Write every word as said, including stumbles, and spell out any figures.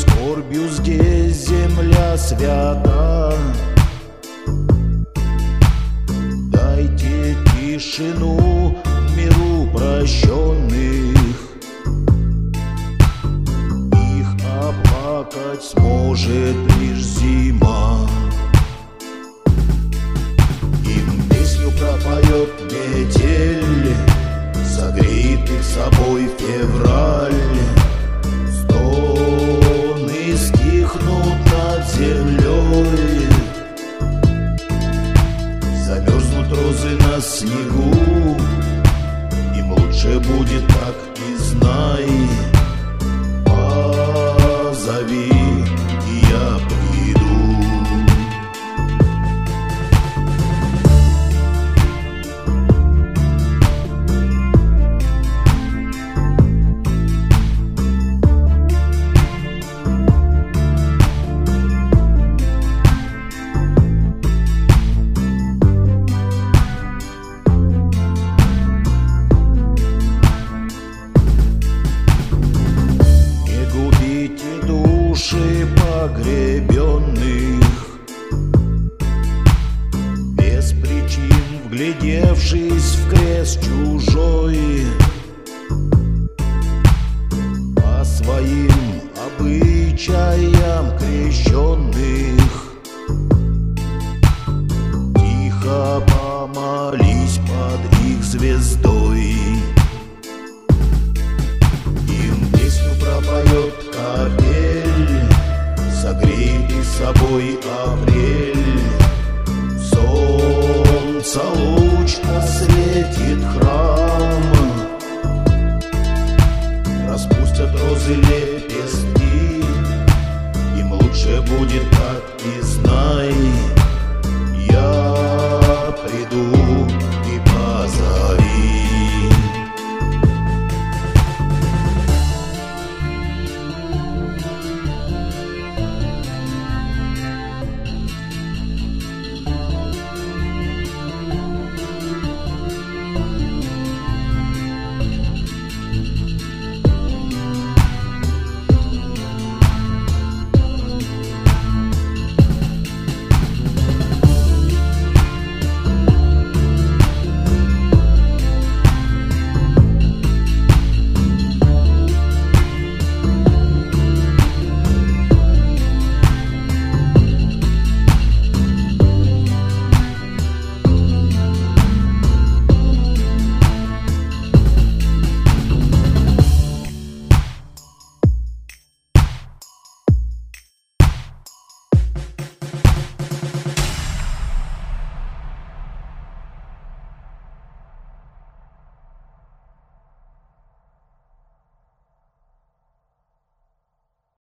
скорбью здесь земля свята. Дайте тишину миру прощенных, их оплакать сможет лишь зима. Им песню пропоет метель, согреет их собой февраль. Стоны стихнут над землей, замерзнут розы на снегу. Им лучше будет так, и знай, позови, и я приду. Души погребенных, без причин вглядевшись в крест чужой, по своим обычаям крещенных, тихо помолись под их звездой. Им песню пропоет капель, согреет и собой апрель. Солнце луч осветит храм, распустят розы лет.